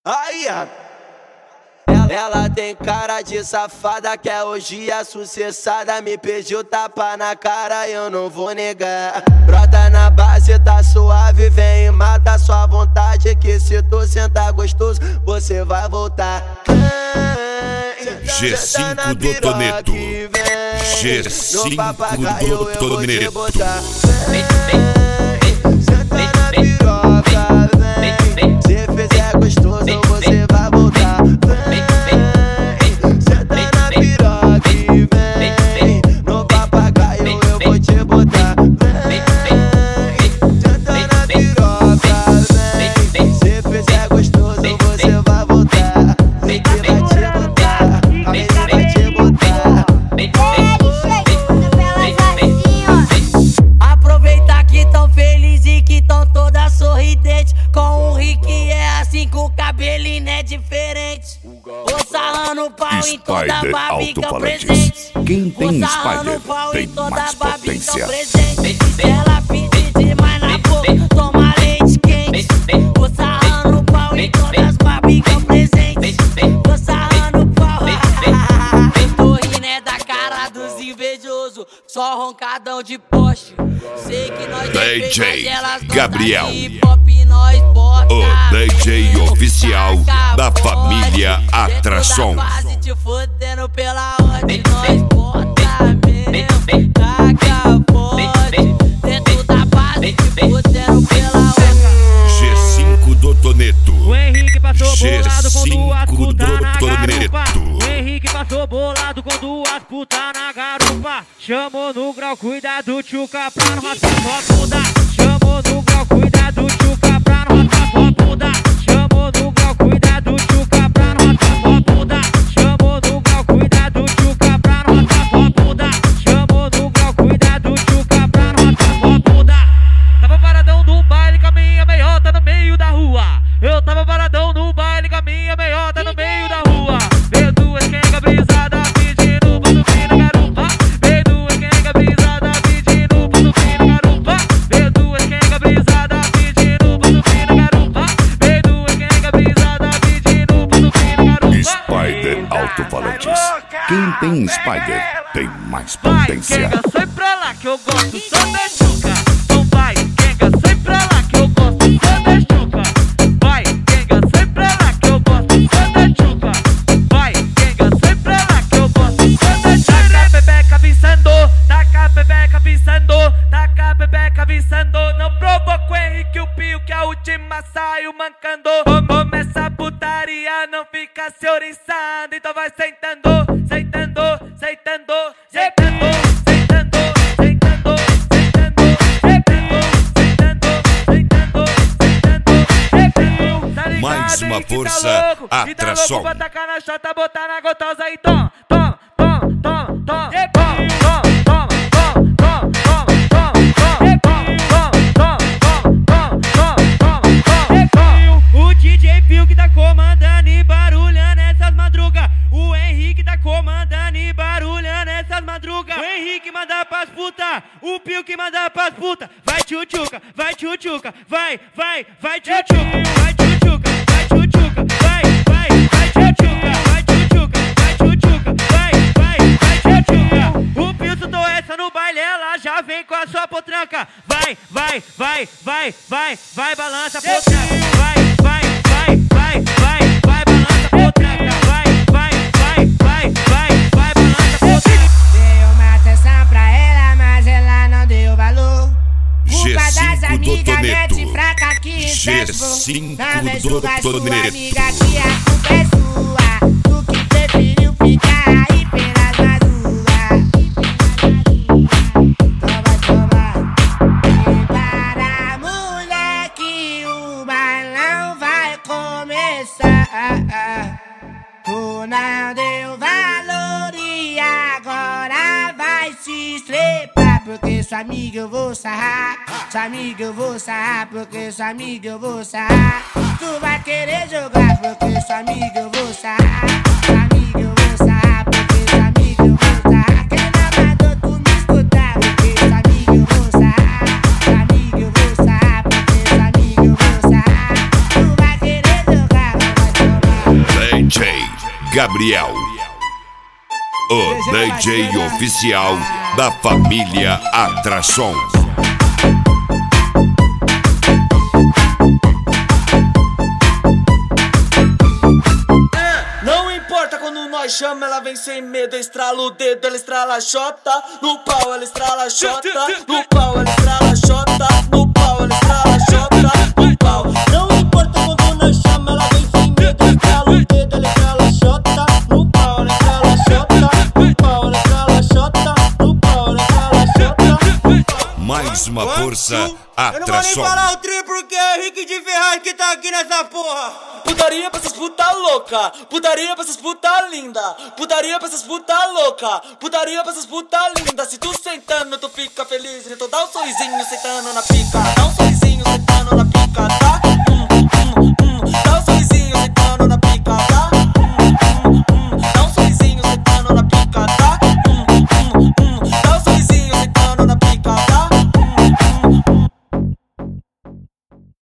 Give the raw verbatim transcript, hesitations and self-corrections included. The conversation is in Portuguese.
Aí, ela tem cara de safada, quer hoje a sucessada. Me pediu tapa na cara, eu não vou negar. Brota na base, tá suave, vem e mata sua vontade. Que se tu sentar gostoso, você vai voltar. G cinco do Toneto, G cinco do Toneto. Senta na piroca, vem. Se fizer gostoso, você vai voltar. Senta na piroca e vem. No papagaio eu vou te botar. Senta na piroca, vem. Se fizer gostoso, você vai voltar. Vem que vai te botar, vem que vai te botar. Aproveita que tão feliz e que tão toda sorridente. Com o Rick é assim, com o cabelinho é diferente. Vou sarrando o pau em toda a babica presente. Quem tem Vou sarrando Spider o pau tem em toda mais a babica potência. presente. Se ela pedir demais na boca, toma leite quente. Vou sarrando o pau em todas as babicas presentes. Vou sarrando o pau. Eu tô rindo é da cara dos invejosos. Só roncadão de poste. Sei que nós D J Gabriel, nós bota. o D J oficial da família Atração. Quase te fodendo pela ordem, nós bota mesmo. Taca forte. Dentro da base te fodendo pela ordem. G cinco do Toneto, O Henrique passou G bolado quando as cinco puta do na garupa. Toneto. O Henrique passou bolado quando as puta na garupa. Chamou no grau, cuidado, tchuca, pra não raspar sua bunda. Chamou no grau, cuidado, tchuca, pra não raspar sua bunda. Chamou no grau, cuidado, tchuca, pra não raspar sua bunda. Chamou no grau, cuidado, tchuca, pra não raspar sua bunda. Chamou no grau, cuidado, tchuca, pra não raspar sua bunda. Tava paradão no baile com a minha meiota no meio da rua. Eu tava paradão no baile com a minha meiota no meio da rua. Veio duas quenga brisada pedindo pra subir na garupa. Veio duas quenga brisada pedindo pra subir na garupa. Veio duas quenga brisada pedindo pra subir na garupa. Veio duas quenga brisada pedindo pra subir na garupa. Spider Alto-Falantes. Quem tem Spider tem mais Vai, potência. quenga, sai pra lá que eu gosto só da chuca. Então vai, quenga, sai pra lá que eu gosto só da chuca. Vai, quenga, sai pra lá que eu gosto só da chuca. Vai, quenga, sai pra lá que eu gosto só da chuca. Taca a pepeca visando, taca a pepeca visando, taca a pepeca visando. Não provoca o Henrique o Pio que a última saiu mancando. Começa a putaria, não fica se oriçando. Então vai sentando, sentando, sentando, sentando, sentando, sentando, sentando, sentando, sentando, sentando. Mais uma força, Atração. Vai tacar na chota, botar na gotosa e tom, tom, tom, tom, tom, tom, tom, tom, tom, tom, tom, o D J Pio que tá comandando e barulhando essas madrugas. O Henrique tá comandando e barulhando essas madrugas. O Henrique manda pras puta, o Pio que manda pras puta. Vai tchutchuca, vai tchutchuca, vai, vai, vai tchutchuca, vai tchutchuca, vai tchutchuca, vai, vai, vai tchutchuca, vai tchutchuca, vai tchutchuca, vai, vai, vai tchutchuca. O Pio soltou essa no baile, ela já vem com a sua potranca. Vai, vai, vai, vai, vai, vai, balança a potranca. Vai, vai, vai, vai, vai, vai, balança a potranca. Vai, vai, vai, vai, vai, vai, balança a potranca. Dei uma atenção pra ela, mas ela não deu valor. G Culpa das cinco do amigas, Toneto, mete fraca que G incentivou. cinco Não vem do julgar sua Toneto. amiga que a culpa é sua. Tu que preferiu ficar aí pelas madrugas. Toma, toma. Prepara, moleque, o bailão vai começar. Tu não deu valor e agora vai se estrepar. Porque sua amiga eu vou sarrar. Sua amiga eu vou sarrar. Porque sua amiga eu vou sarrar. Tu vai querer jogar. Porque sua amiga eu vou sarrar. Sua amiga eu vou sarrar. Porque sua amiga eu vou sarrar. Quem não mandou tu me escutar? Porque sua amiga eu vou sarrar. Sua amiga eu vou sarrar. Porque sua amiga eu vou sarrar. Tu vai querer jogar. Não vai Gabriel, o D J oficial da família Atrações. Não importa quando nós chamamos, ela vem sem medo. Estrala o dedo, ela estrala a xota. No pau ela estrala a xota. No pau ela estrala a xota. No pau ela estrala a xota. No pau. Não importa quando nós chamamos, ela vem sem medo. Estrala o dedo, ela estrala a xota. No pau ela estrala a xota. No pau ela estrala a xota. No pau ela estrala a xota. Mais uma força, Eu não vou nem Atrações. falar o tri porque é Rick de Ferraz que tá aqui nessa porra. Putaria pra essas puta louca, putaria pra essas puta linda, putaria pra essas puta louca, putaria pra essas puta linda. Se tu sentando, tu fica feliz, então dá um sorrisinho sentando na pica, dá um sorrisinho sentando na pica.